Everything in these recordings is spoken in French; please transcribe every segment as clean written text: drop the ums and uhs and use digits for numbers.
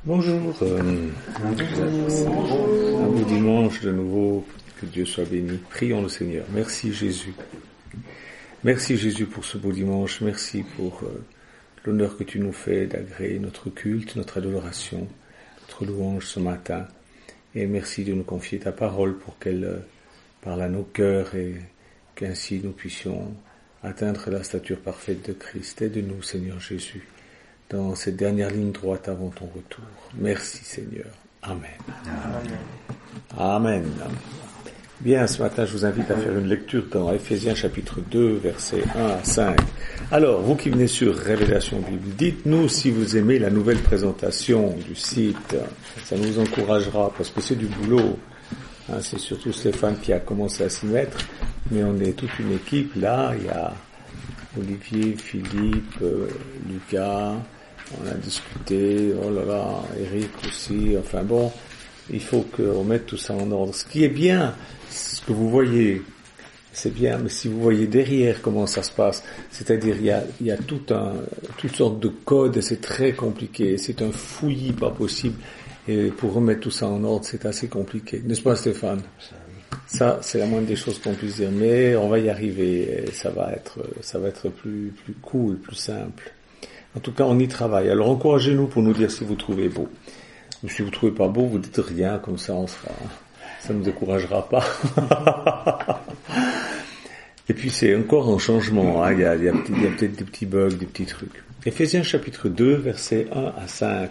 Bonjour, un beau dimanche de nouveau, que Dieu soit béni. Prions le Seigneur. Merci Jésus. Merci Jésus pour ce beau dimanche, merci pour l'honneur que tu nous fais d'agréer notre culte, notre adoration, notre louange ce matin. Et merci de nous confier ta parole pour qu'elle parle à nos cœurs et qu'ainsi nous puissions atteindre la stature parfaite de Christ. Aide-nous Seigneur Jésus dans cette dernière ligne droite avant ton retour. Merci Seigneur. Amen. Amen. Bien, ce matin, je vous invite à faire une lecture dans Ephésiens chapitre 2, versets 1 à 5. Alors, vous qui venez sur Révélation Bible, dites-nous si vous aimez la nouvelle présentation du site. Ça nous encouragera, parce que c'est du boulot. C'est surtout Stéphane qui a commencé à s'y mettre, mais on est toute une équipe là. Il y a Olivier, Philippe, Lucas, on a discuté, oh là là, Eric aussi, enfin bon, il faut qu'on mette tout ça en ordre. Ce qui est bien, ce que vous voyez, c'est bien, mais si vous voyez derrière comment ça se passe, c'est-à-dire il y a toutes sortes de codes, et c'est très compliqué, c'est un fouillis pas possible, et pour remettre tout ça en ordre, c'est assez compliqué. N'est-ce pas Stéphane? Ça, c'est la moindre des choses qu'on puisse dire, mais on va y arriver, et ça va être plus cool, plus simple. En tout cas, on y travaille. Alors, encouragez-nous pour nous dire si vous trouvez beau. Ou si vous trouvez pas beau, vous dites rien, comme ça, ça ne nous découragera pas. Et puis, c'est encore un changement, il y a peut-être des petits bugs, des petits trucs. Ephésiens chapitre 2, versets 1 à 5.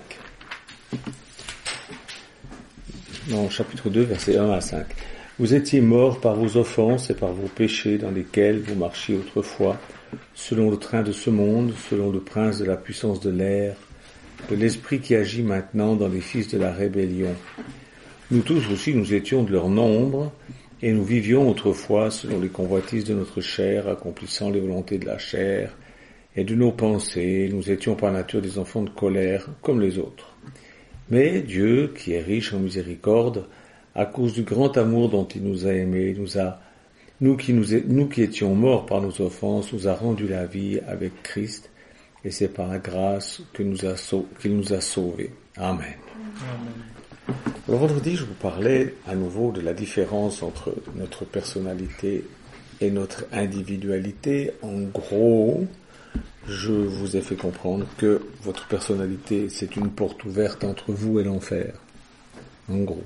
Non, chapitre 2, versets 1 à 5. Vous étiez morts par vos offenses et par vos péchés dans lesquels vous marchiez autrefois, selon le train de ce monde, selon le prince de la puissance de l'air, de l'esprit qui agit maintenant dans les fils de la rébellion. Nous tous aussi, nous étions de leur nombre, et nous vivions autrefois selon les convoitises de notre chair, accomplissant les volontés de la chair et de nos pensées. Nous étions par nature des enfants de colère, comme les autres. Mais Dieu, qui est riche en miséricorde, à cause du grand amour dont il nous a aimés, nous qui étions morts par nos offenses, nous a rendu la vie avec Christ, et c'est par la grâce qu'il nous a sauvés. Amen. Le vendredi, je vous parlais à nouveau de la différence entre notre personnalité et notre individualité. En gros, je vous ai fait comprendre que votre personnalité, c'est une porte ouverte entre vous et l'enfer. En gros.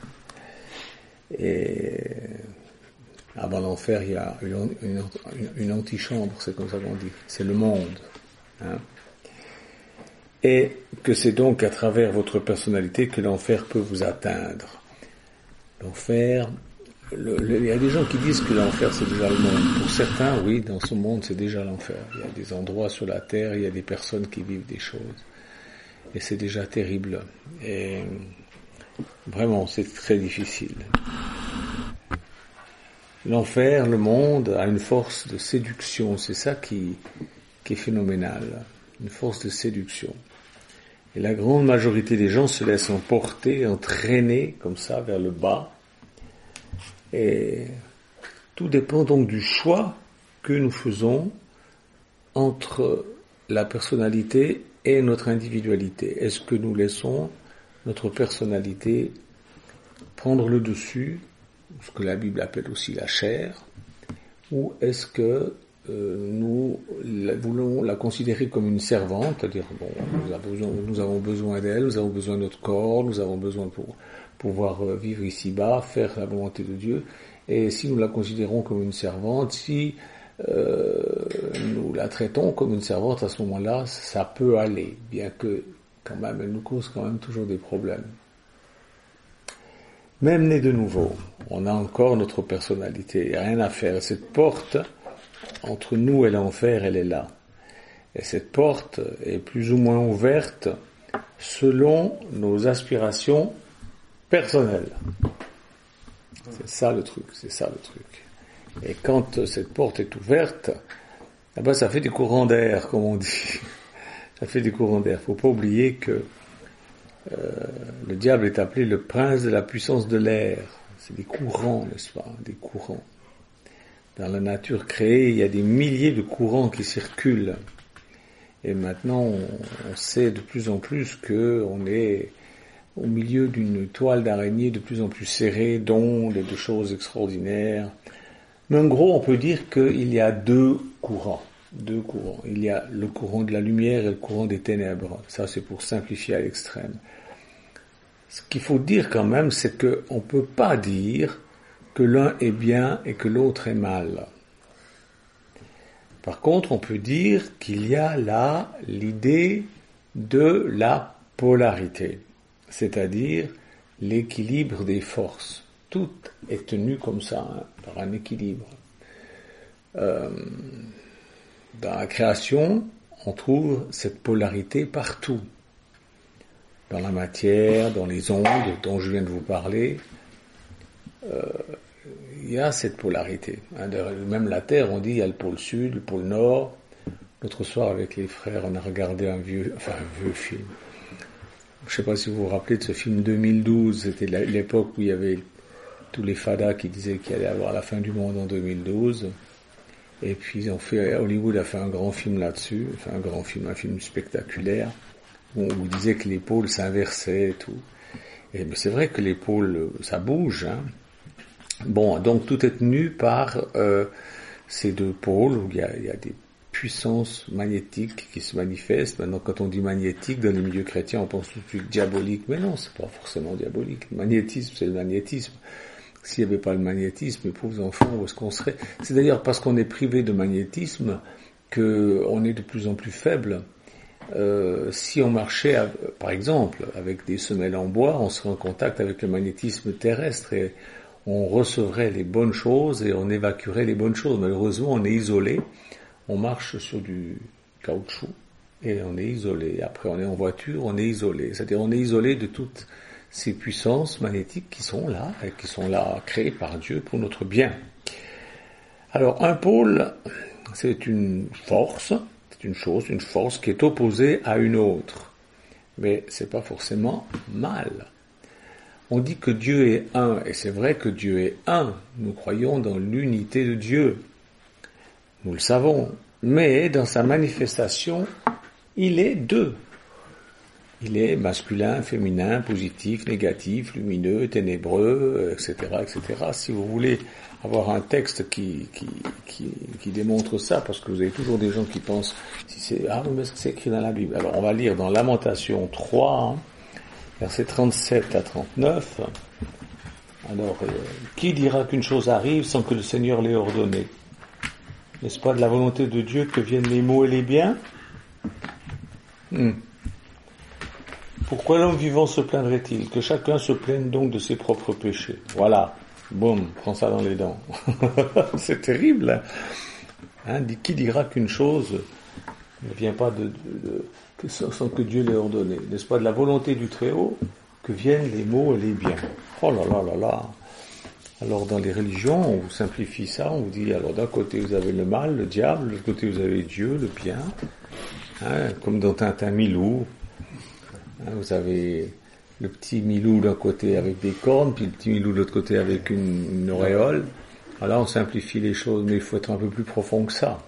Et avant l'enfer, il y a une antichambre, c'est comme ça qu'on dit. C'est le monde. Et que c'est donc à travers votre personnalité que l'enfer peut vous atteindre. L'enfer, il y a des gens qui disent que l'enfer c'est déjà le monde. Pour certains, oui, dans ce monde c'est déjà l'enfer. Il y a des endroits sur la terre, il y a des personnes qui vivent des choses. Et c'est déjà terrible. Et vraiment, c'est très difficile. L'enfer, le monde, a une force de séduction. C'est ça qui est phénoménal. Une force de séduction. Et la grande majorité des gens se laissent emporter, entraîner comme ça vers le bas. Et tout dépend donc du choix que nous faisons entre la personnalité et notre individualité. Est-ce que nous laissons notre personnalité prendre le dessus, ce que la Bible appelle aussi la chair, ou est-ce que nous voulons la considérer comme une servante, c'est-à-dire nous avons besoin d'elle, nous avons besoin de notre corps, nous avons besoin pour pouvoir vivre ici-bas, faire la volonté de Dieu, et si nous la considérons comme une servante, si nous la traitons comme une servante, à ce moment-là, ça peut aller, bien que quand même, elle nous cause quand même toujours des problèmes. Même né de nouveau, on a encore notre personnalité, il n'y a rien à faire. Cette porte, entre nous et l'enfer, elle est là. Et cette porte est plus ou moins ouverte selon nos aspirations personnelles. C'est ça le truc. Et quand cette porte est ouverte, ça fait des courants d'air, comme on dit. Ça fait des courants d'air. Faut pas oublier que le diable est appelé le prince de la puissance de l'air. C'est des courants, n'est-ce pas? Des courants. Dans la nature créée, il y a des milliers de courants qui circulent. Et maintenant, on sait de plus en plus qu'on est au milieu d'une toile d'araignée de plus en plus serrée, d'ondes et de choses extraordinaires. Mais en gros, on peut dire qu'il y a deux courants. Il y a le courant de la lumière et le courant des ténèbres. Ça, c'est pour simplifier à l'extrême. Ce qu'il faut dire quand même, c'est qu'on ne peut pas dire que l'un est bien et que l'autre est mal. Par contre, on peut dire qu'il y a là l'idée de la polarité, c'est-à-dire l'équilibre des forces. Tout est tenu comme ça, par un équilibre. Dans la création, on trouve cette polarité partout. Dans la matière, dans les ondes dont je viens de vous parler, il y a cette polarité. Même la Terre, on dit, il y a le pôle sud, le pôle nord. L'autre soir, avec les frères, on a regardé un vieux film. Je ne sais pas si vous vous rappelez de ce film 2012. C'était l'époque où il y avait tous les fadas qui disaient qu'il allait y avoir la fin du monde en 2012. Et puis, Hollywood a fait un grand film là-dessus. Enfin, un film spectaculaire, où il disait que les pôles s'inversaient et tout. Et mais c'est vrai que les pôles, ça bouge, hein. Bon, donc tout est tenu par ces deux pôles où il y a des puissances magnétiques qui se manifestent. Maintenant, quand on dit magnétique, dans les milieux chrétiens, on pense tout de suite diabolique. Mais non, c'est pas forcément diabolique. Le magnétisme, c'est le magnétisme. S'il n'y avait pas le magnétisme, mes pauvres enfants, où est-ce qu'on serait? C'est d'ailleurs parce qu'on est privé de magnétisme qu'on est de plus en plus faible. Si on marchait, par exemple, avec des semelles en bois, on serait en contact avec le magnétisme terrestre et on recevrait les bonnes choses et on évacuerait les bonnes choses. Malheureusement, on est isolé. On marche sur du caoutchouc et on est isolé. Après, on est en voiture, on est isolé. C'est-à-dire, on est isolé de toutes ces puissances magnétiques qui sont là et qui sont là créées par Dieu pour notre bien. Alors, un pôle, c'est une force, c'est une chose, une force qui est opposée à une autre. Mais c'est pas forcément mal. On dit que Dieu est un, et c'est vrai que Dieu est un. Nous croyons dans l'unité de Dieu. Nous le savons. Mais dans sa manifestation, il est deux. Il est masculin, féminin, positif, négatif, lumineux, ténébreux, etc., etc. Si vous voulez avoir un texte qui démontre ça, parce que vous avez toujours des gens qui pensent, mais est-ce que c'est écrit dans la Bible? Alors on va lire dans Lamentation 3, versets 37 à 39. Alors, qui dira qu'une chose arrive sans que le Seigneur l'ait ordonné? N'est-ce pas de la volonté de Dieu que viennent les maux et les biens? Pourquoi l'homme vivant se plaindrait-il? Que chacun se plaigne donc de ses propres péchés. Voilà. Boum, prends ça dans les dents. C'est terrible. Hein, qui dira qu'une chose ne vient pas sans que Dieu l'ait ordonné? N'est-ce pas de la volonté du Très-Haut que viennent les maux et les biens? Oh là là là là. Alors dans les religions, on vous simplifie ça, on vous dit, alors d'un côté vous avez le mal, le diable, de l'autre côté vous avez Dieu, le bien, hein, comme dans Tintin Milou. Hein, vous avez le petit Milou d'un côté avec des cornes, puis le petit Milou de l'autre côté avec une auréole. Alors on simplifie les choses, mais il faut être un peu plus profond que ça.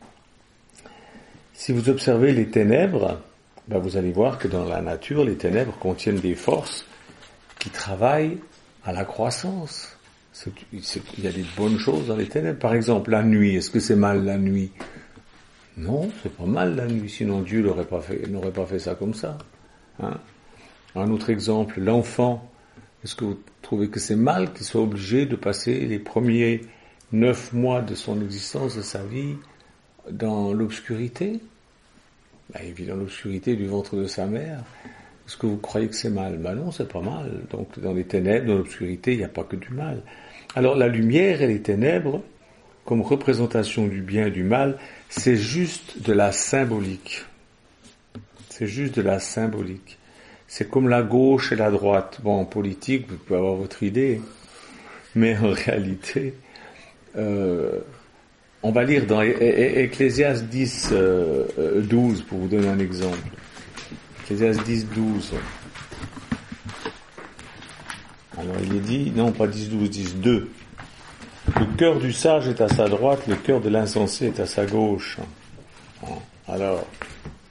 Si vous observez les ténèbres, vous allez voir que dans la nature, les ténèbres contiennent des forces qui travaillent à la croissance. Il y a des bonnes choses dans les ténèbres. Par exemple, la nuit. Est-ce que c'est mal la nuit? Non, c'est pas mal la nuit. Sinon Dieu n'aurait pas fait ça comme ça. Hein? Un autre exemple, l'enfant. Est-ce que vous trouvez que c'est mal qu'il soit obligé de passer les premiers 9 mois de son existence, de sa vie, dans l'obscurité? Il vit dans l'obscurité du ventre de sa mère. Est-ce que vous croyez que c'est mal? Non, c'est pas mal. Donc, dans les ténèbres, dans l'obscurité, il n'y a pas que du mal. Alors, la lumière et les ténèbres, comme représentation du bien et du mal, c'est juste de la symbolique. C'est juste de la symbolique. C'est comme la gauche et la droite. Bon, en politique, vous pouvez avoir votre idée. Mais en réalité, on va lire dans Ecclésiaste 10, 12, pour vous donner un exemple. Ecclésiaste 10, 12. Alors il est dit, non pas 10, 12, 10, 2. Le cœur du sage est à sa droite, le cœur de l'insensé est à sa gauche. Alors,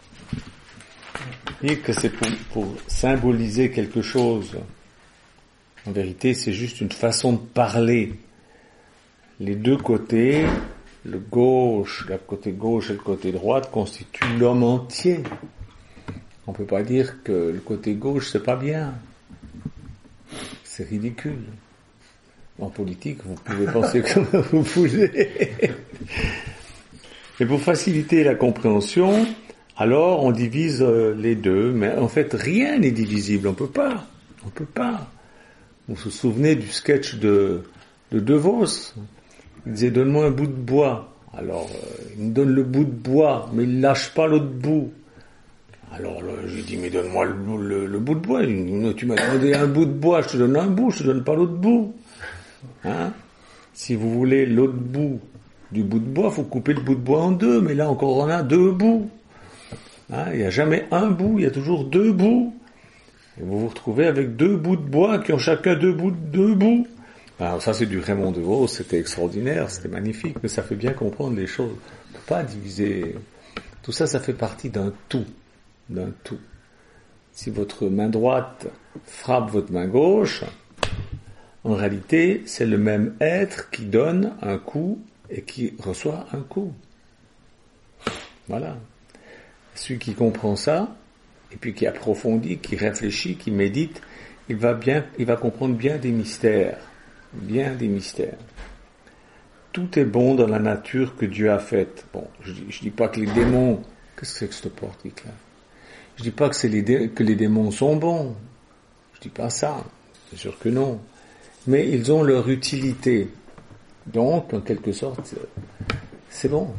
dire que c'est pour symboliser quelque chose. En vérité, c'est juste une façon de parler. Les deux côtés, le côté gauche et le côté droit, constituent l'homme entier. On peut pas dire que le côté gauche, c'est pas bien. C'est ridicule. En politique, vous pouvez penser comme vous voulez. Et pour faciliter la compréhension, alors on divise les deux, mais en fait rien n'est divisible, on peut pas. Vous vous souvenez du sketch de De Vos? Il disait donne-moi un bout de bois. Alors il me donne le bout de bois, mais il lâche pas l'autre bout. Alors là, je lui dis mais donne-moi le bout de bois. Il dit non, tu m'as demandé un bout de bois, je te donne un bout, je te donne pas l'autre bout. Hein? Si vous voulez l'autre bout du bout de bois, faut couper le bout de bois en deux, mais là encore on a deux bouts. Hein? Il n'y a jamais un bout, il y a toujours deux bouts. Et vous vous retrouvez avec deux bouts de bois qui ont chacun deux bouts. Alors ça c'est du Raymond DeVos, c'était extraordinaire, c'était magnifique, mais ça fait bien comprendre les choses. On ne peut pas diviser. Tout ça, ça fait partie d'un tout. Si votre main droite frappe votre main gauche, en réalité, c'est le même être qui donne un coup et qui reçoit un coup. Voilà. Celui qui comprend ça, et puis qui approfondit, qui réfléchit, qui médite, il va comprendre bien des mystères. Tout est bon dans la nature que Dieu a faite. Bon, je dis pas que les démons, qu'est-ce que c'est que ce portique-là? Je dis pas que les démons sont bons. Je dis pas ça. C'est sûr que non. Mais ils ont leur utilité. Donc, en quelque sorte, c'est bon.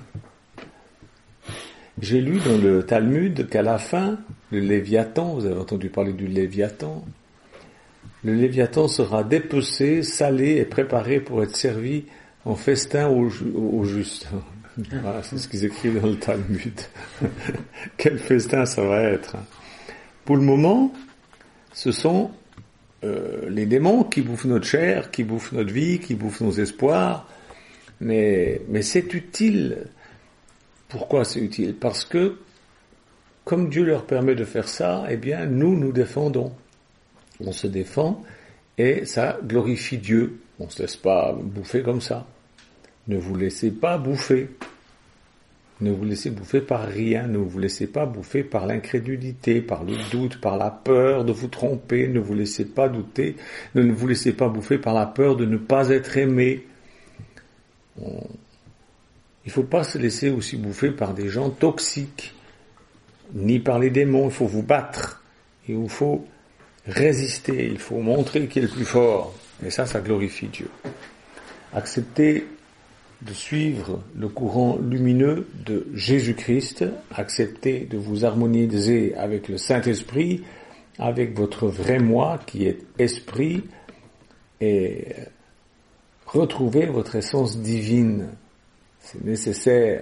J'ai lu dans le Talmud qu'à la fin, le Léviathan, vous avez entendu parler du Léviathan, le Léviathan sera dépecé, salé et préparé pour être servi en festin aux justes. Voilà, c'est ce qu'ils écrivent dans le Talmud. Quel festin ça va être. Pour le moment, ce sont les démons qui bouffent notre chair, qui bouffent notre vie, qui bouffent nos espoirs. Mais c'est utile. Pourquoi c'est utile? Parce que, comme Dieu leur permet de faire ça, eh bien, nous défendons. On se défend et ça glorifie Dieu. On ne se laisse pas bouffer comme ça. Ne vous laissez pas bouffer. Ne vous laissez bouffer par rien. Ne vous laissez pas bouffer par l'incrédulité, par le doute, par la peur de vous tromper. Ne vous laissez pas douter. Ne vous laissez pas bouffer par la peur de ne pas être aimé. Il ne faut pas se laisser aussi bouffer par des gens toxiques, ni par les démons. Il faut vous battre. Il faut résister. Il faut montrer qui est le plus fort. Et ça glorifie Dieu. Acceptez de suivre le courant lumineux de Jésus-Christ. Acceptez de vous harmoniser avec le Saint-Esprit, avec votre vrai moi qui est esprit, et retrouvez votre essence divine. C'est nécessaire.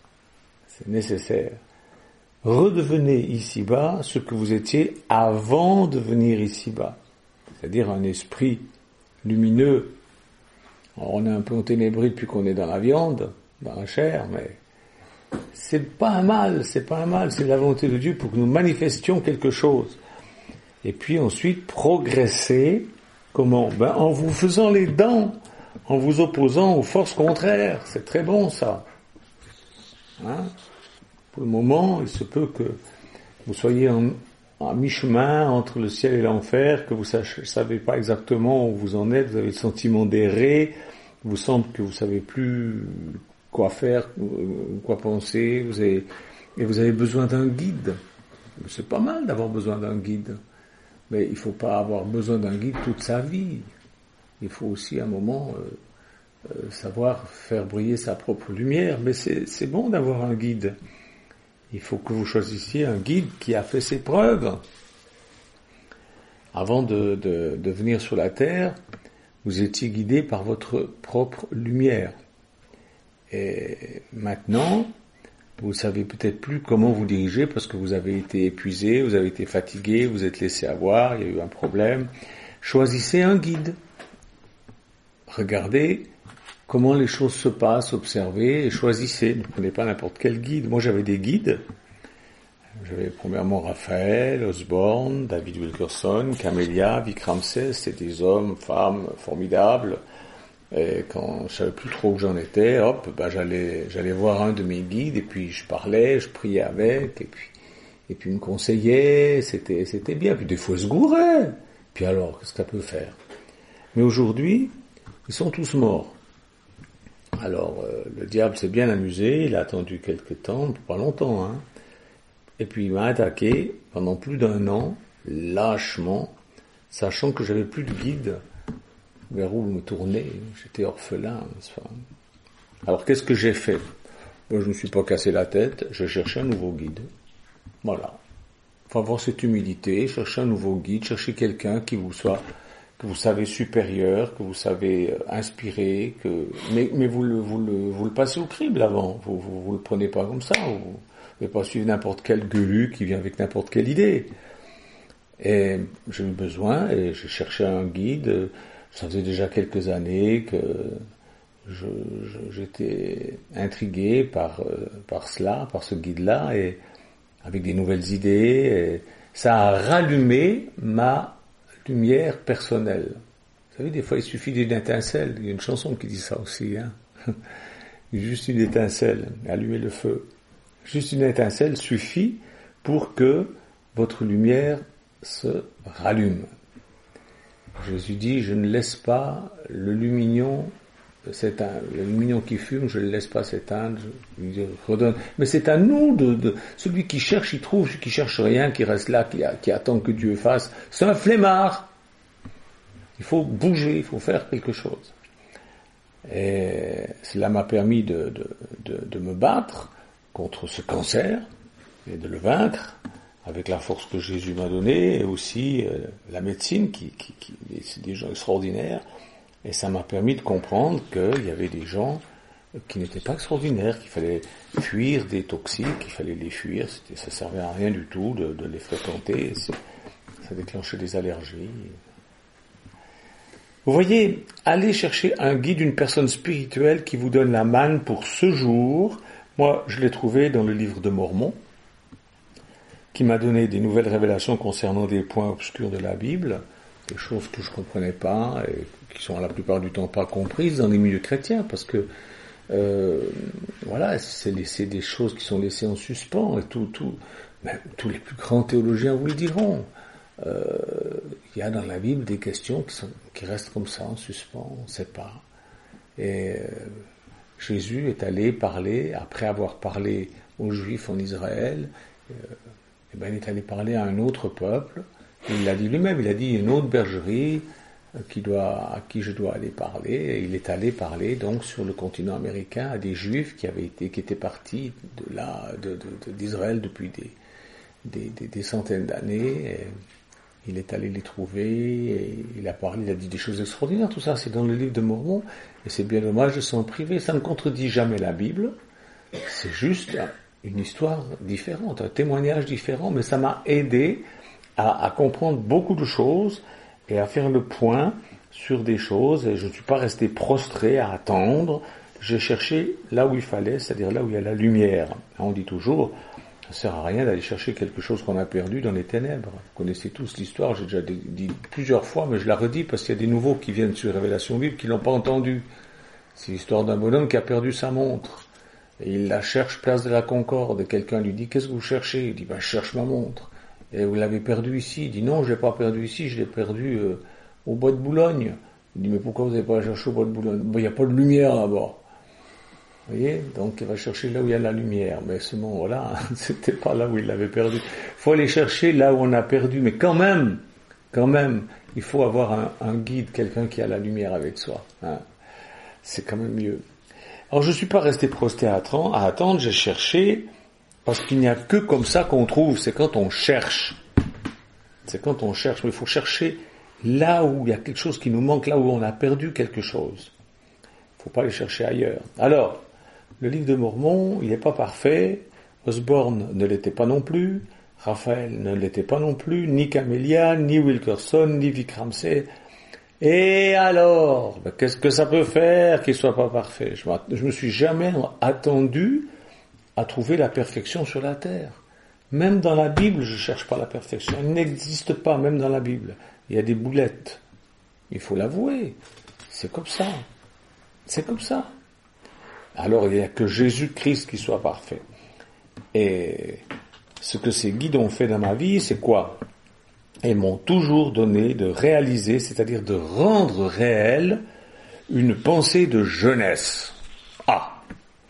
Redevenez ici-bas ce que vous étiez avant de venir ici-bas. C'est-à-dire un esprit lumineux. Alors on est un peu enténébré depuis qu'on est dans la viande, dans la chair, mais c'est pas un mal, c'est la volonté de Dieu pour que nous manifestions quelque chose. Et puis ensuite, progresser, comment? En vous faisant les dents, en vous opposant aux forces contraires. C'est très bon, ça. Pour le moment, il se peut que vous soyez à mi-chemin entre le ciel et l'enfer, que vous ne savez pas exactement où vous en êtes, vous avez le sentiment d'errer, il vous semble que vous savez plus quoi faire, quoi penser, et vous avez besoin d'un guide. C'est pas mal d'avoir besoin d'un guide, mais il faut pas avoir besoin d'un guide toute sa vie. Il faut aussi à un moment savoir faire briller sa propre lumière, mais c'est bon d'avoir un guide. Il faut que vous choisissiez un guide qui a fait ses preuves. Avant de venir sur la terre, vous étiez guidé par votre propre lumière. Et maintenant, vous savez peut-être plus comment vous diriger parce que vous avez été épuisé, vous avez été fatigué, vous êtes laissé avoir, il y a eu un problème. Choisissez un guide. Regardez comment les choses se passent, observez et choisissez. Ne prenez pas n'importe quel guide. Moi, j'avais des guides. J'avais premièrement Raphaël, Osborne, David Wilkerson, Camélia, Vic Ramsey, c'était des hommes, femmes formidables. Et quand je savais plus trop où j'en étais, hop, j'allais voir un de mes guides et puis je parlais, je priais avec et puis il me conseillait, c'était bien. Puis des fois il se gourait. Puis alors, qu'est-ce que ça peut faire? Mais aujourd'hui, ils sont tous morts. Alors, le diable s'est bien amusé, il a attendu quelque temps, pas longtemps, hein. Et puis il m'a attaqué pendant plus d'un an, lâchement, sachant que j'avais plus de guide vers où me tourner, j'étais orphelin. Alors qu'est-ce que j'ai fait? Moi, je ne me suis pas cassé la tête, je cherchais un nouveau guide. Voilà. Il faut avoir cette humilité, chercher un nouveau guide, chercher quelqu'un qui vous soit, que vous savez supérieur, que vous savez inspirer, mais vous le passez au crible avant. Vous le prenez pas comme ça. Vous ne pouvez pas suivre n'importe quel gueulu qui vient avec n'importe quelle idée. Et j'ai eu besoin et j'ai cherché un guide. Ça faisait déjà quelques années que j'étais intrigué par cela, par ce guide-là, et avec des nouvelles idées. Et ça a rallumé ma lumière personnelle. Vous savez, des fois, il suffit d'une étincelle. Il y a une chanson qui dit ça aussi, hein. Juste une étincelle, allumer le feu. Juste une étincelle suffit pour que votre lumière se rallume. Jésus dit, je ne laisse pas l'aluminium s'éteindre. L'aluminium qui fume, je ne le laisse pas s'éteindre, je redonne. Mais c'est à nous celui qui cherche, il trouve, celui qui cherche rien, qui reste là, qui attend que Dieu fasse. C'est un flemmard. Il faut bouger, il faut faire quelque chose. Et cela m'a permis de me battre contre ce cancer et de le vaincre avec la force que Jésus m'a donnée, et aussi la médecine c'est des gens extraordinaires, et ça m'a permis de comprendre qu'il y avait des gens qui n'étaient pas extraordinaires, qu'il fallait fuir des toxiques, qu'il fallait les fuir, ça servait à rien du tout de les fréquenter, ça déclenchait des allergies. Vous voyez, allez chercher un guide, une personne spirituelle qui vous donne la manne pour ce jour. Moi, je l'ai trouvé dans le livre de Mormon, qui m'a donné des nouvelles révélations concernant des points obscurs de la Bible, des choses que je comprenais pas, et qui sont la plupart du temps pas comprises dans les milieux chrétiens, parce que voilà, c'est des choses qui sont laissées en suspens, et même tous les plus grands théologiens vous le diront. Il y a dans la Bible des questions qui restent comme ça en suspens, on ne sait pas. Et Jésus est allé parler, après avoir parlé aux Juifs en Israël, il est allé parler à un autre peuple. Il l'a dit lui-même, il a dit une autre bergerie à qui je dois aller parler. Et il est allé parler donc sur le continent américain à des Juifs qui étaient partis d'Israël depuis des centaines d'années. Et il est allé les trouver, et il a dit des choses extraordinaires. Tout ça, c'est dans le livre de Mormon, et c'est bien dommage de s'en priver. Ça ne contredit jamais la Bible. C'est juste une histoire différente, un témoignage différent, mais ça m'a aidé à comprendre beaucoup de choses et à faire le point sur des choses, et je ne suis pas resté prostré à attendre. J'ai cherché là où il fallait, c'est-à-dire là où il y a la lumière. On dit toujours, ça ne sert à rien d'aller chercher quelque chose qu'on a perdu dans les ténèbres. Vous connaissez tous l'histoire, j'ai déjà dit plusieurs fois, mais je la redis parce qu'il y a des nouveaux qui viennent sur Révélation Bible qui ne l'ont pas entendu. C'est l'histoire d'un bonhomme qui a perdu sa montre. Et il la cherche place de la Concorde, et quelqu'un lui dit, qu'est-ce que vous cherchez? Il dit, je cherche ma montre. Et vous l'avez perdue ici? Il dit, non, je l'ai pas perdue ici, je l'ai perdue au bois de Boulogne. Il dit, mais pourquoi vous n'avez pas cherché au bois de Boulogne? Il n'y a pas de lumière là-bas. Vous voyez? Donc il va chercher là où il y a la lumière. Mais ce moment-là, c'était pas là où il l'avait perdu. Il faut aller chercher là où on a perdu. Mais quand même, il faut avoir un guide, quelqu'un qui a la lumière avec soi. Hein. C'est quand même mieux. Alors je suis pas resté prostré à attendre, j'ai cherché, parce qu'il n'y a que comme ça qu'on trouve, c'est quand on cherche. C'est quand on cherche, mais il faut chercher là où il y a quelque chose qui nous manque, là où on a perdu quelque chose. Il faut pas aller chercher ailleurs. Alors, le livre de Mormon, il n'est pas parfait, Osborne ne l'était pas non plus, Raphaël ne l'était pas non plus, ni Camélia, ni Wilkerson, ni Vic Ramsey. Et alors, qu'est-ce que ça peut faire qu'il soit pas parfait? Je me suis jamais attendu à trouver la perfection sur la terre. Même dans la Bible, je cherche pas la perfection. Elle n'existe pas, même dans la Bible. Il y a des boulettes. Il faut l'avouer. C'est comme ça. C'est comme ça. Alors, il n'y a que Jésus-Christ qui soit parfait. Et ce que ces guides ont fait dans ma vie, c'est quoi? Ils m'ont toujours donné de réaliser, c'est-à-dire de rendre réel une pensée de jeunesse. Ah!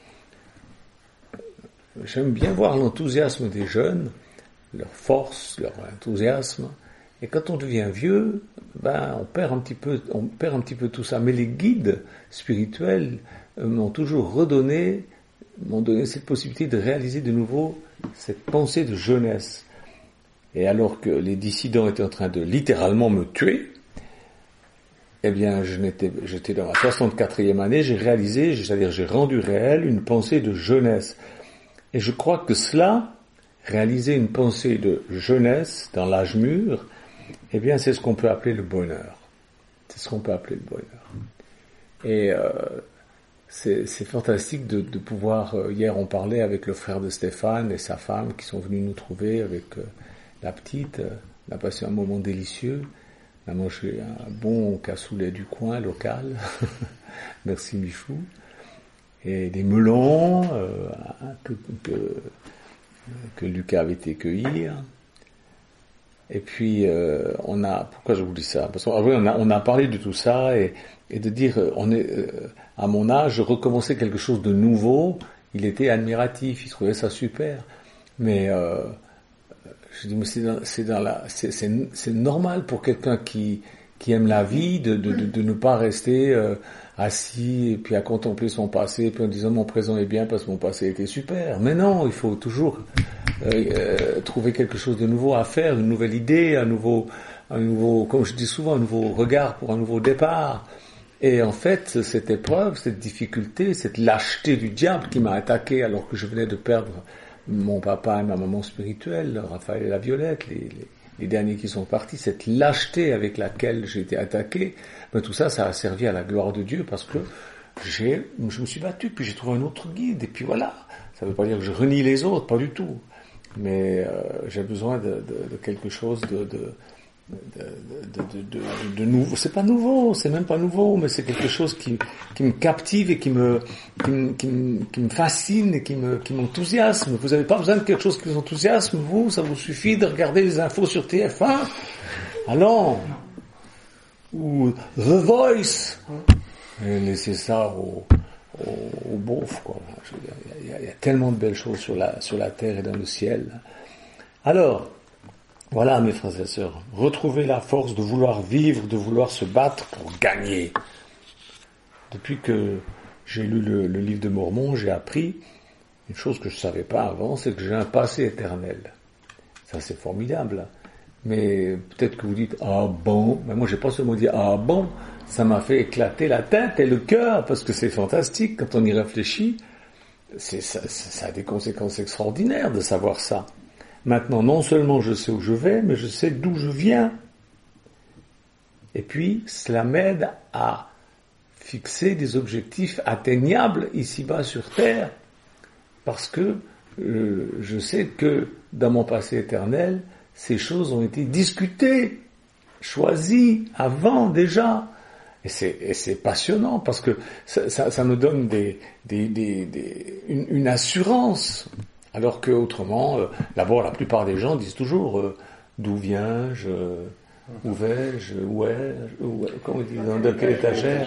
J'aime bien voir l'enthousiasme des jeunes, leur force, leur enthousiasme. Et quand on devient vieux, on perd un petit peu tout ça. Mais les guides spirituels m'ont toujours donné cette possibilité de réaliser de nouveau cette pensée de jeunesse. Et alors que les dissidents étaient en train de littéralement me tuer, eh bien, j'étais dans ma 64e année, j'ai rendu réel une pensée de jeunesse. Et je crois que cela, réaliser une pensée de jeunesse dans l'âge mûr, eh bien, c'est ce qu'on peut appeler le bonheur. C'est ce qu'on peut appeler le bonheur. Et c'est fantastique de pouvoir... hier, on parlait avec le frère de Stéphane et sa femme qui sont venus nous trouver avec la petite. On a passé un moment délicieux. On a mangé un bon cassoulet du coin local. Merci Michou. Et des melons que Lucas avait été cueillir. Et puis pourquoi je vous dis ça? Parce qu'on a parlé de tout ça et de dire à mon âge, je recommençais quelque chose de nouveau. Il était admiratif, il trouvait ça super. Mais je dis, mais c'est normal pour quelqu'un qui aime la vie de ne pas rester assis et puis à contempler son passé et puis en disant mon présent est bien parce que mon passé était super. Mais non, il faut toujours trouver quelque chose de nouveau à faire, une nouvelle idée, un nouveau, comme je dis souvent, un nouveau regard pour un nouveau départ. Et en fait, cette épreuve, cette difficulté, cette lâcheté du diable qui m'a attaqué alors que je venais de perdre mon papa et ma maman spirituelle, Raphaël et la Violette, les derniers qui sont partis, cette lâcheté avec laquelle j'ai été attaqué, tout ça, ça a servi à la gloire de Dieu parce que je me suis battu, puis j'ai trouvé un autre guide, et puis voilà. Ça ne veut pas dire que je renie les autres, pas du tout. Mais j'ai besoin de quelque chose de nouveau. C'est pas nouveau, c'est même pas nouveau, mais c'est quelque chose qui me captive et qui me fascine et qui m'enthousiasme. Vous avez pas besoin de quelque chose qui vous enthousiasme, vous, ça vous suffit de regarder les infos sur TF1. Allons, ou The Voice. Et laissez ça au beauf, quoi. Il y a tellement de belles choses sur la terre et dans le ciel. Alors, voilà, mes frères et sœurs, retrouvez la force de vouloir vivre, de vouloir se battre pour gagner. Depuis que j'ai lu le livre de Mormon, j'ai appris une chose que je savais pas avant, c'est que j'ai un passé éternel. Ça, c'est formidable. Mais peut-être que vous dites « Ah bon ?» Mais moi, j'ai pas seulement dit « Ah bon ?» Ça m'a fait éclater la tête et le cœur, parce que c'est fantastique, quand on y réfléchit, ça a des conséquences extraordinaires de savoir ça. Maintenant, non seulement je sais où je vais, mais je sais d'où je viens. Et puis, cela m'aide à fixer des objectifs atteignables ici-bas sur Terre, parce que je sais que dans mon passé éternel, ces choses ont été discutées, choisies avant déjà. Et c'est passionnant parce que ça me donne une assurance. Alors que autrement, d'abord la plupart des gens disent toujours d'où viens-je, où vais-je, comment on dit, dans quelle étagère.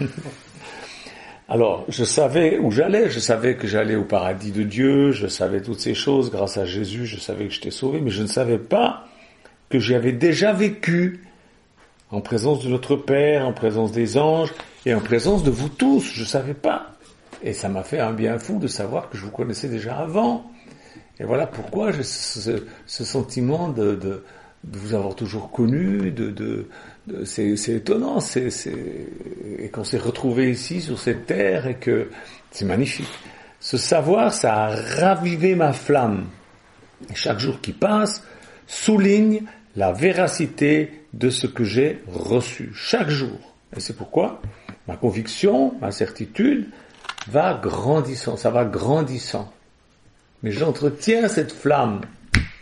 Alors, je savais où j'allais, je savais que j'allais au paradis de Dieu, je savais toutes ces choses, grâce à Jésus, je savais que j'étais sauvé, mais je ne savais pas que j'y avais déjà vécu, en présence de notre Père, en présence des anges, et en présence de vous tous, je ne savais pas. Et ça m'a fait un bien fou de savoir que je vous connaissais déjà avant. Et voilà pourquoi j'ai ce sentiment de vous avoir toujours connu, c'est étonnant, et qu'on s'est retrouvé ici sur cette terre et que c'est magnifique. Ce savoir, ça a ravivé ma flamme. Et chaque jour qui passe souligne la véracité de ce que j'ai reçu. Chaque jour. Et c'est pourquoi ma conviction, ma certitude va grandissant, ça va grandissant. Mais j'entretiens cette flamme.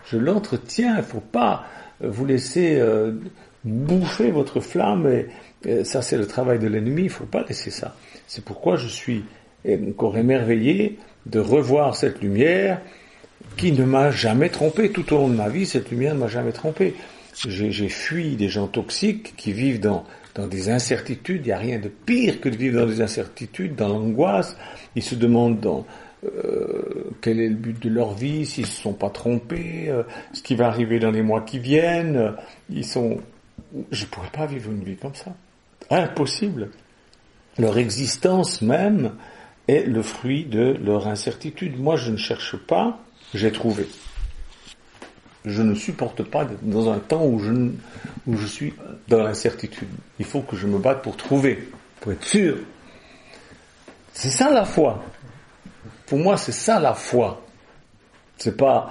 je l'entretiens. Il ne faut pas vous laisser bouffer votre flamme. Et ça, c'est le travail de l'ennemi. Il ne faut pas laisser ça. C'est pourquoi je suis encore émerveillé de revoir cette lumière qui ne m'a jamais trompé. Tout au long de ma vie, cette lumière ne m'a jamais trompé. J'ai fui des gens toxiques qui vivent dans des incertitudes. Il n'y a rien de pire que de vivre dans des incertitudes, dans l'angoisse. Ils se demandent quel est le but de leur vie, s'ils ne se sont pas trompés, ce qui va arriver dans les mois qui viennent. Je ne pourrais pas vivre une vie comme ça. Impossible. Leur existence même est le fruit de leur incertitude. Moi, je ne cherche pas, j'ai trouvé. Je ne supporte pas d'être dans un temps où je suis dans l'incertitude. Il faut que je me batte pour trouver, pour être sûr. C'est ça la foi. Pour moi, c'est ça la foi. C'est pas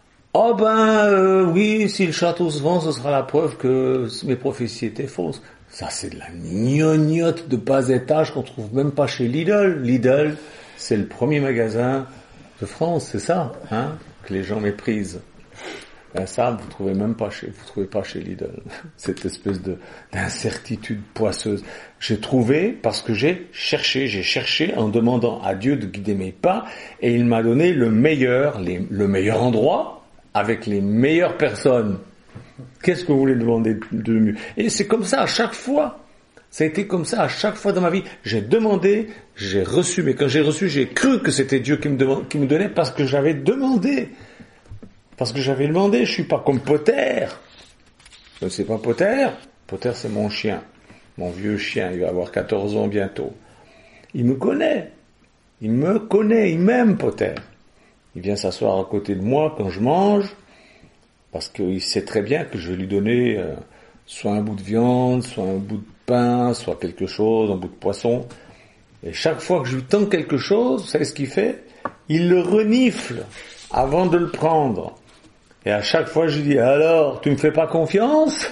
oui, si le château se vend, ce sera la preuve que mes prophéties étaient fausses. Ça, c'est de la gnognotte de bas étage qu'on trouve même pas chez Lidl. Lidl, c'est le premier magasin de France, c'est ça, que les gens méprisent. Ben ça, vous trouvez pas chez Lidl. Cette espèce d'incertitude poisseuse. J'ai trouvé parce que j'ai cherché en demandant à Dieu de guider mes pas, et il m'a donné le meilleur endroit, avec les meilleures personnes. Qu'est-ce que vous voulez demander de mieux? Et c'est comme ça à chaque fois. Ça a été comme ça à chaque fois dans ma vie. J'ai demandé, j'ai reçu, mais quand j'ai reçu, j'ai cru que c'était Dieu qui me donnait parce que j'avais demandé. Parce que j'avais demandé, je suis pas comme Potter. C'est pas Potter. Potter, c'est mon chien. Mon vieux chien, il va avoir 14 ans bientôt. Il me connaît. Il m'aime, Potter. Il vient s'asseoir à côté de moi quand je mange, parce qu'il sait très bien que je vais lui donner soit un bout de viande, soit un bout de pain, soit quelque chose, un bout de poisson. Et chaque fois que je lui tends quelque chose, vous savez ce qu'il fait? Il le renifle avant de le prendre. Et à chaque fois, je lui dis, alors, tu me fais pas confiance?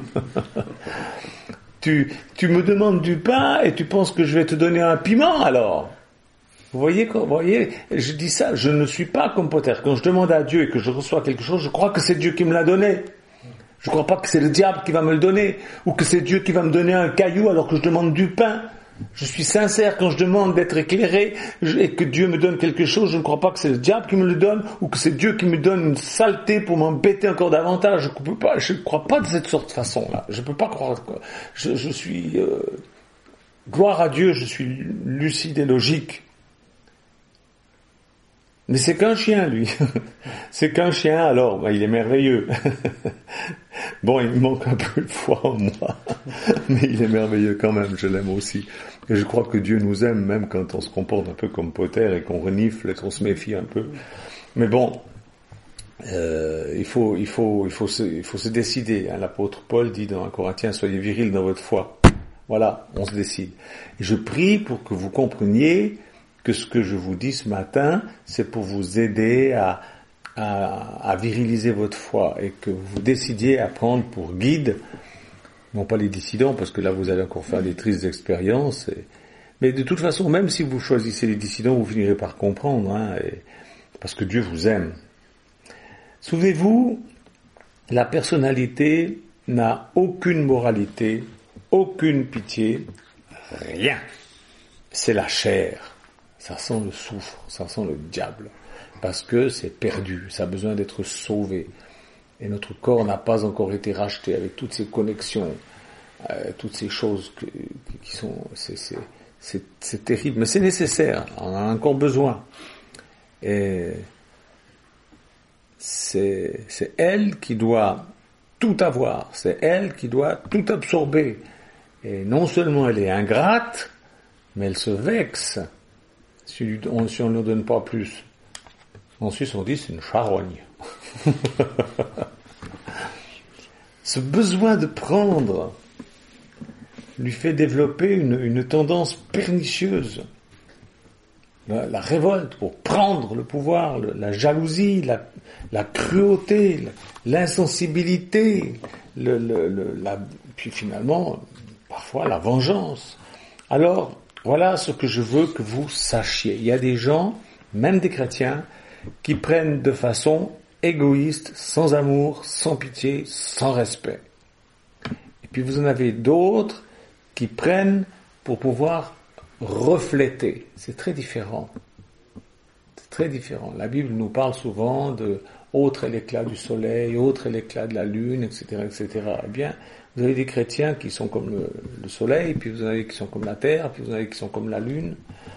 tu me demandes du pain et tu penses que je vais te donner un piment, alors? Vous voyez, je dis ça, je ne suis pas comme Potter. Quand je demande à Dieu et que je reçois quelque chose, je crois que c'est Dieu qui me l'a donné. Je ne crois pas que c'est le diable qui va me le donner, ou que c'est Dieu qui va me donner un caillou alors que je demande du pain. Je suis sincère quand je demande d'être éclairé et que Dieu me donne quelque chose. Je ne crois pas que c'est le diable qui me le donne ou que c'est Dieu qui me donne une saleté pour m'embêter encore davantage. Je ne crois pas de cette sorte de façon-là. Je ne peux pas croire. Je suis gloire à Dieu. Je suis lucide et logique. Mais c'est qu'un chien, lui. C'est qu'un chien, alors, il est merveilleux. Bon, il me manque un peu de foi en moi, mais il est merveilleux quand même, je l'aime aussi. Et je crois que Dieu nous aime, même quand on se comporte un peu comme Potter et qu'on renifle et qu'on se méfie un peu. Mais bon, il faut se décider. L'apôtre Paul dit dans 1 Corinthiens, soyez virils dans votre foi. Voilà, on se décide. Et je prie pour que vous compreniez que ce que je vous dis ce matin, c'est pour vous aider à viriliser votre foi et que vous décidiez à prendre pour guide, non pas les dissidents, parce que là vous allez encore faire des tristes expériences, mais de toute façon, même si vous choisissez les dissidents, vous finirez par comprendre, parce que Dieu vous aime. Souvenez-vous, la personnalité n'a aucune moralité, aucune pitié, rien. C'est la chair. Ça sent le soufre, ça sent le diable, parce que c'est perdu, ça a besoin d'être sauvé. Et notre corps n'a pas encore été racheté avec toutes ces connexions, toutes ces choses qui sont... C'est terrible, mais c'est nécessaire, on en a encore besoin. Et c'est elle qui doit tout avoir, c'est elle qui doit tout absorber. Et non seulement elle est ingrate, mais elle se vexe. Si on ne lui donne pas plus. En Suisse, on dit c'est une charogne. Ce besoin de prendre lui fait développer une tendance pernicieuse. La révolte pour prendre le pouvoir, la jalousie, la cruauté, l'insensibilité, puis finalement, parfois la vengeance. Alors, voilà ce que je veux que vous sachiez. Il y a des gens, même des chrétiens, qui prennent de façon égoïstes, sans amour, sans pitié, sans respect. Et puis vous en avez d'autres qui prennent pour pouvoir refléter. C'est très différent. C'est très différent. La Bible nous parle souvent de autre est l'éclat du soleil, autre est l'éclat de la lune, etc., etc. Eh bien, vous avez des chrétiens qui sont comme le soleil, puis vous en avez qui sont comme la terre, puis vous en avez qui sont comme la lune.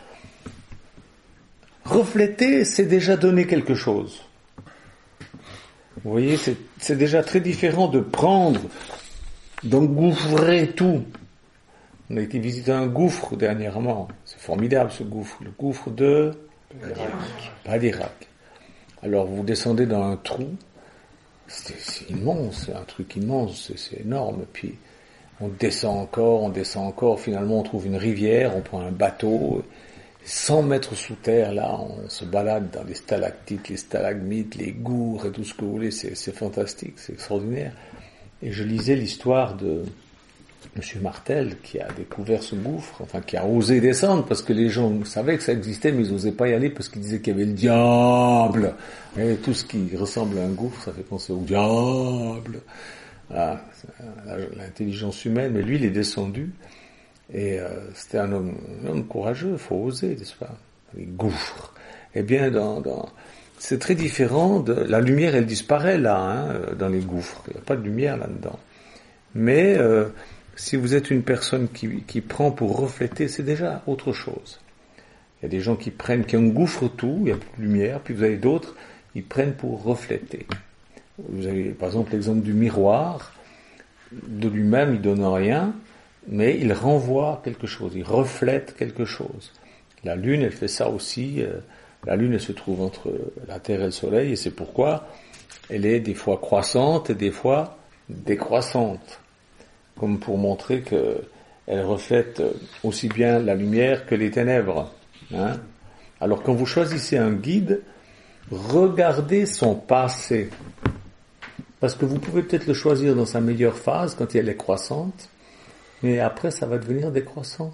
Refléter, c'est déjà donner quelque chose. Vous voyez, c'est déjà très différent de prendre, d'engouffrer tout. On a été visiter un gouffre dernièrement. C'est formidable ce gouffre. Le gouffre pas d'Irak. Alors vous descendez dans un trou. C'est immense, c'est un truc immense, c'est énorme. Puis on descend encore. Finalement on trouve une rivière, on prend un bateau. 100 mètres sous terre, là, on se balade dans les stalactites, les stalagmites, les gourds et tout ce que vous voulez. C'est fantastique, c'est extraordinaire. Et je lisais l'histoire de Monsieur Martel qui a découvert ce gouffre, enfin qui a osé descendre parce que les gens savaient que ça existait mais ils n'osaient pas y aller parce qu'ils disaient qu'il y avait le diable. Et tout ce qui ressemble à un gouffre, ça fait penser au diable. Voilà, l'intelligence humaine, mais lui il est descendu et c'était un homme courageux, il faut oser, n'est-ce pas? Les gouffres. Eh bien, c'est très différent la lumière elle disparaît là, dans les gouffres, il n'y a pas de lumière là-dedans. Mais si vous êtes une personne qui prend pour refléter, c'est déjà autre chose. Il y a des gens qui engouffrent tout, il n'y a plus de lumière, puis vous avez d'autres, ils prennent pour refléter. Vous avez par exemple l'exemple du miroir, de lui-même il donne rien, mais il renvoie quelque chose, il reflète quelque chose. La lune, elle fait ça aussi, la lune elle se trouve entre la terre et le soleil, et c'est pourquoi elle est des fois croissante et des fois décroissante. Comme pour montrer que elle reflète aussi bien la lumière que les ténèbres. Alors quand vous choisissez un guide, regardez son passé. Parce que vous pouvez peut-être le choisir dans sa meilleure phase, quand elle est croissante, mais après ça va devenir décroissant.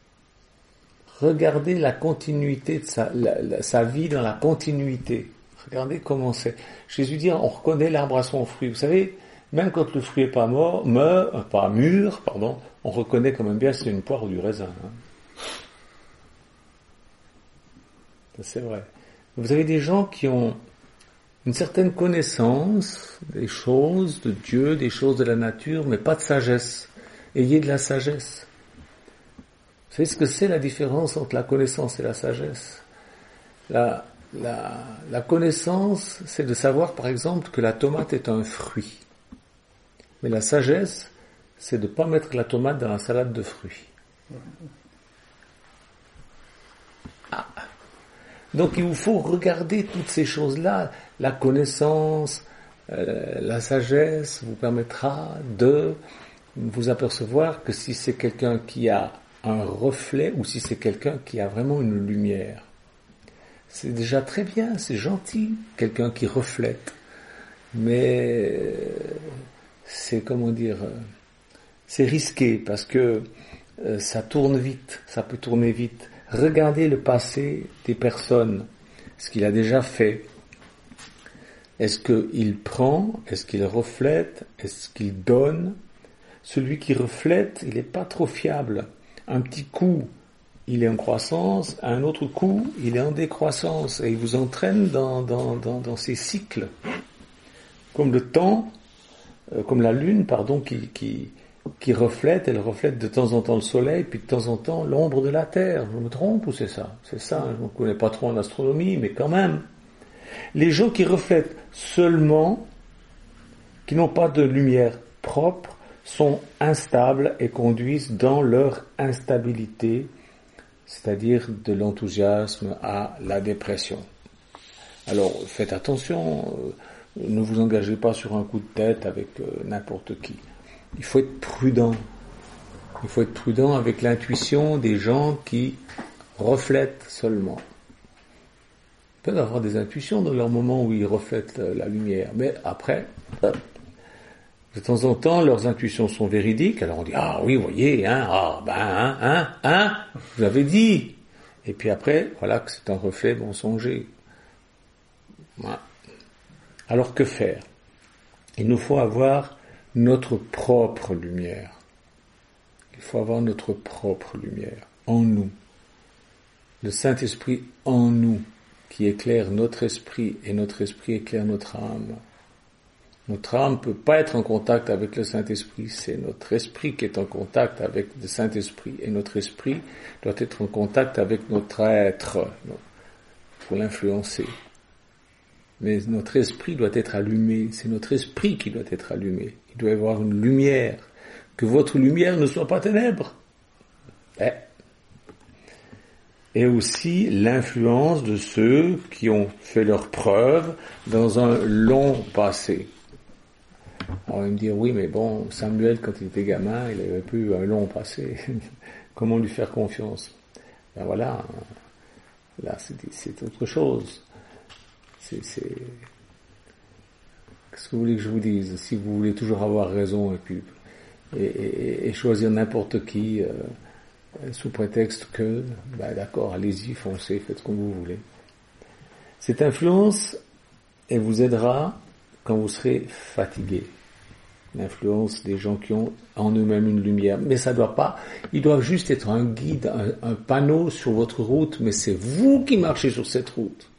Regardez la continuité de sa vie dans la continuité. Regardez comment c'est. Jésus dit, on reconnaît l'arbre à son fruit. Vous savez, même quand le fruit est pas mûr, on reconnaît quand même bien si c'est une poire ou du raisin. Ça, c'est vrai. Vous avez des gens qui ont une certaine connaissance des choses de Dieu, des choses de la nature, mais pas de sagesse. Ayez de la sagesse. Vous savez ce que c'est la différence entre la connaissance et la sagesse? La connaissance, c'est de savoir par exemple que la tomate est un fruit. Mais la sagesse, c'est de ne pas mettre la tomate dans la salade de fruits. Donc il vous faut regarder toutes ces choses-là. La connaissance, la sagesse vous permettra de vous apercevoir que si c'est quelqu'un qui a un reflet ou si c'est quelqu'un qui a vraiment une lumière. C'est déjà très bien, c'est gentil, quelqu'un qui reflète. Mais c'est c'est risqué parce que ça tourne vite, ça peut tourner vite. Regardez le passé des personnes, ce qu'il a déjà fait. Est-ce qu'il prend? Est-ce qu'il reflète? Est-ce qu'il donne? Celui qui reflète, il n'est pas trop fiable. Un petit coup, il est en croissance, un autre coup, il est en décroissance, et il vous entraîne dans ces cycles. Comme le temps, comme la lune, qui reflète, elle reflète de temps en temps le soleil, puis de temps en temps l'ombre de la terre. Je me trompe ou c'est ça? C'est ça, je ne connais pas trop en astronomie, mais quand même. Les gens qui reflètent seulement, qui n'ont pas de lumière propre, sont instables et conduisent dans leur instabilité, c'est-à-dire de l'enthousiasme à la dépression. Alors faites attention, ne vous engagez pas sur un coup de tête avec n'importe qui. Il faut être prudent. Il faut être prudent avec l'intuition des gens qui reflètent seulement. Ils peuvent avoir des intuitions dans leur moment où ils reflètent la lumière, mais après, de temps en temps, leurs intuitions sont véridiques, alors on dit, ah oui, vous voyez, vous avez dit. Et puis après, voilà que c'est un reflet mensonger. Voilà. Alors que faire? Il nous faut avoir notre propre lumière. Il faut avoir notre propre lumière en nous. Le Saint-Esprit en nous, qui éclaire notre esprit, et notre esprit éclaire notre âme. Notre âme ne peut pas être en contact avec le Saint-Esprit, c'est notre esprit qui est en contact avec le Saint-Esprit, et notre esprit doit être en contact avec notre être, pour l'influencer. Mais notre esprit doit être allumé, c'est notre esprit qui doit être allumé. Il doit y avoir une lumière, que votre lumière ne soit pas ténèbres. Et aussi l'influence de ceux qui ont fait leur preuve dans un long passé. Alors, il me dit, oui, mais bon, Samuel, quand il était gamin, il n'avait plus un long passé. Comment lui faire confiance? Ben voilà, là, c'est autre chose. Qu'est-ce que vous voulez que je vous dise? Si vous voulez toujours avoir raison et choisir n'importe qui, sous prétexte que, ben d'accord, allez-y, foncez, faites comme vous voulez. Cette influence, elle vous aidera quand vous serez fatigué. L'influence des gens qui ont en eux-mêmes une lumière. Mais ça doit pas, ils doivent juste être un guide, un panneau sur votre route, mais c'est vous qui marchez sur cette route.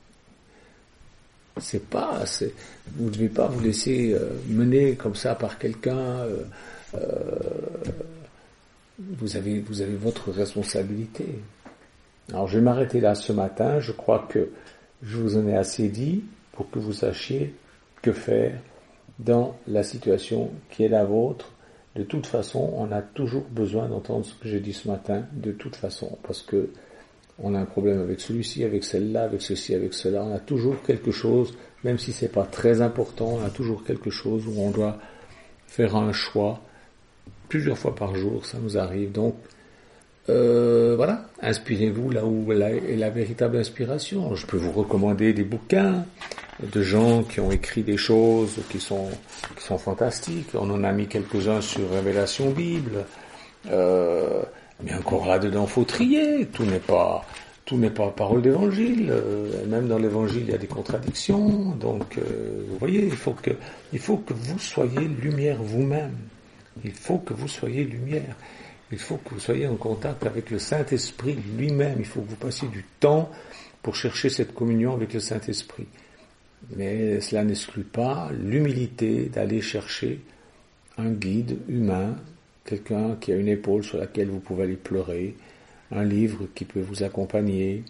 Vous ne devez pas vous laisser mener comme ça par quelqu'un, vous avez votre responsabilité. Alors je vais m'arrêter là ce matin, je crois que je vous en ai assez dit pour que vous sachiez que faire dans la situation qui est la vôtre. De toute façon, on a toujours besoin d'entendre ce que j'ai dit ce matin, de toute façon, parce que on a un problème avec celui-ci, avec celle-là, avec ceci, avec cela, on a toujours quelque chose, même si c'est pas très important, on a toujours quelque chose où on doit faire un choix, plusieurs fois par jour, ça nous arrive, donc voilà, inspirez-vous là où est la véritable inspiration. Je peux vous recommander des bouquins de gens qui ont écrit des choses qui sont fantastiques. On en a mis quelques-uns sur Révélation Bible. Mais encore là-dedans, faut trier. Tout n'est pas parole d'évangile. Même dans l'évangile, il y a des contradictions. Donc, vous voyez, il faut que vous soyez lumière vous-même. Il faut que vous soyez lumière. Il faut que vous soyez en contact avec le Saint-Esprit lui-même. Il faut que vous passiez du temps pour chercher cette communion avec le Saint-Esprit. Mais cela n'exclut pas l'humilité d'aller chercher un guide humain, quelqu'un qui a une épaule sur laquelle vous pouvez aller pleurer, un livre qui peut vous accompagner,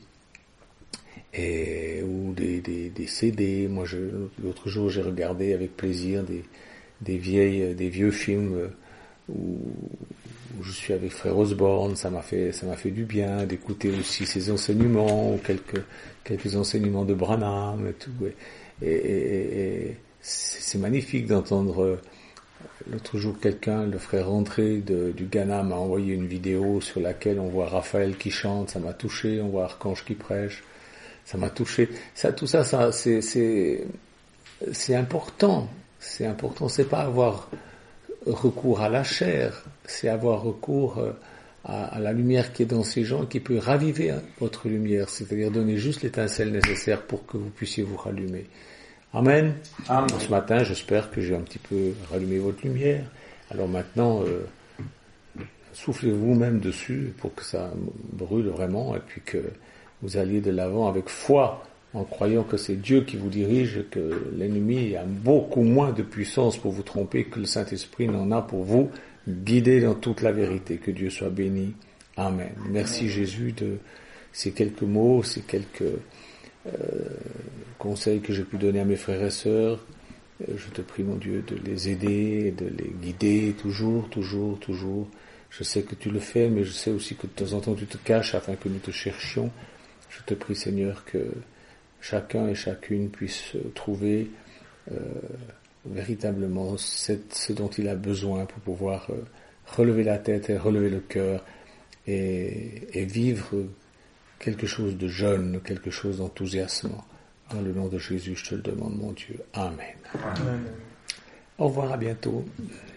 ou des CD. Moi, l'autre jour, j'ai regardé avec plaisir des vieux films où je suis avec Frère Osborne, ça m'a fait du bien d'écouter aussi ses enseignements, ou quelques enseignements de Branham et tout. Et c'est magnifique d'entendre. L'autre jour, le frère André du Ghana m'a envoyé une vidéo sur laquelle on voit Raphaël qui chante, ça m'a touché, on voit Archange qui prêche, ça m'a touché. Tout ça, c'est important. C'est important, c'est pas avoir recours à la chair, c'est avoir recours à la lumière qui est dans ces gens, qui peut raviver votre lumière, c'est-à-dire donner juste l'étincelle nécessaire pour que vous puissiez vous rallumer. Amen. Amen. Ce matin, j'espère que j'ai un petit peu rallumé votre lumière. Alors maintenant, soufflez vous-même dessus pour que ça brûle vraiment, et puis que vous alliez de l'avant avec foi, en croyant que c'est Dieu qui vous dirige, que l'ennemi a beaucoup moins de puissance pour vous tromper que le Saint-Esprit n'en a pour vous guider dans toute la vérité. Que Dieu soit béni. Amen. Merci Jésus de ces quelques mots, ces quelques conseils que j'ai pu donner à mes frères et sœurs. Je te prie, mon Dieu, de les aider, de les guider toujours. Je sais que tu le fais, mais je sais aussi que de temps en temps tu te caches afin que nous te cherchions. Je te prie, Seigneur, que chacun et chacune puisse trouver véritablement ce dont il a besoin pour pouvoir relever la tête et relever le cœur et vivre quelque chose de jeune, quelque chose d'enthousiasmant. Dans le nom de Jésus, je te le demande, mon Dieu. Amen. Amen. Au revoir, à bientôt.